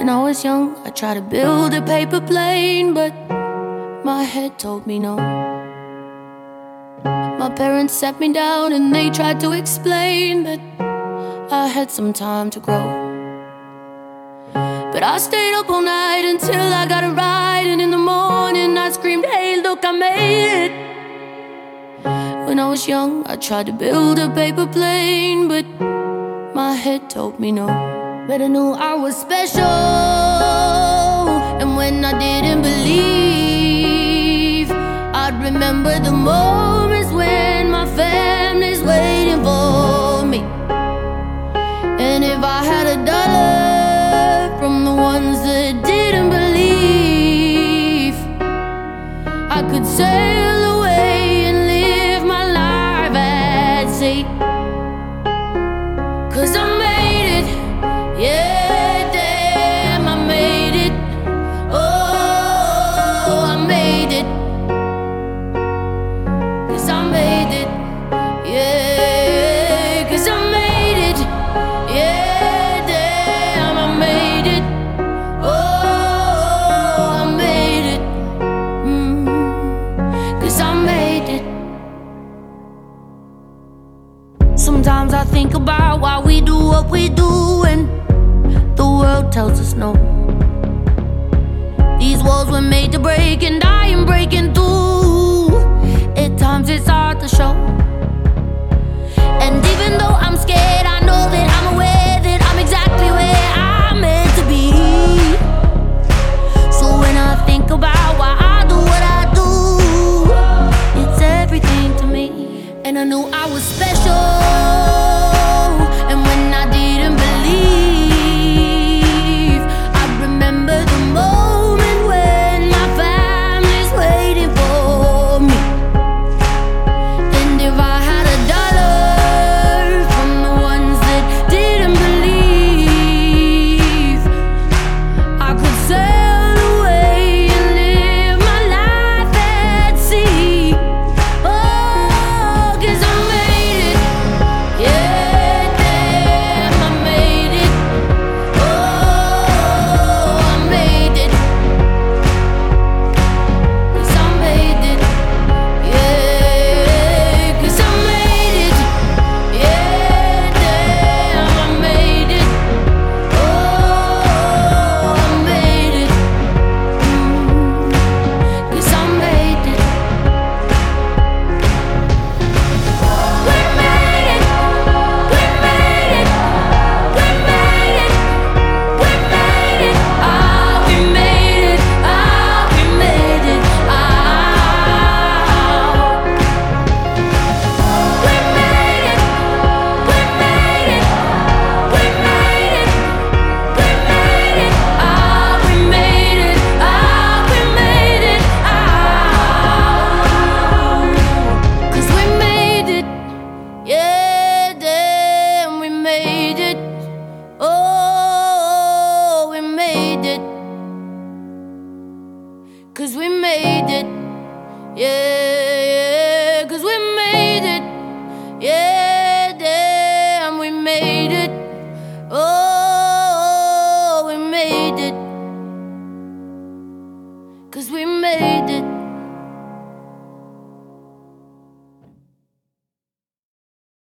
When I was young, I tried to build a paper plane, but my head told me no. My parents sat me down and they tried to explain that I had some time to grow. But I stayed up all night until I got it right, and in the morning I screamed, hey look, I made it. When I was young, I tried to build a paper plane, but my head told me no. But I knew I was special, and when I didn't believe, I'd remember the moments when my family's waiting for me. And if I had $1 from the ones that didn't believe, I could sail away and live my life at sea. 'Cause I made it, yeah, damn, I made it. Oh, I made it. 'Cause I made it, yeah. 'Cause I made it, yeah, damn, I made it. Oh, I made it. 'Cause I made it. Sometimes I think about why we do what we do, and the world tells us no. These walls were made to break, and I am breaking through. At times it's hard to show, and even though I'm scared, I know that I'm aware that I'm exactly where I'm meant to be. So when I think about why I do what I do, it's everything to me. And I knew I was special, and when I didn't believe, I remember the moment when my family's waiting for me. And if I had $1 from the ones that didn't believe, I could sail away and live my life at sea. Oh, 'cause I made it, yeah, damn, I made it. Oh, I made it. 'Cause I made it, yeah. 'Cause I made it, yeah, damn, I made it. Oh, I made it. 'Cause I made it. We made it, we made it, we made it, we made it. Ah, we made it, ah, we made it, ah. We made it, we made it, we made it, we made it, ah, we made it, ah, we made it, ah. 'Cause we made it, yeah, damn, we made it. Oh, we made it. 'Cause we made it, yeah. 'Cause we made it, yeah, damn, we made it. Oh, we made it. 'Cause we made it.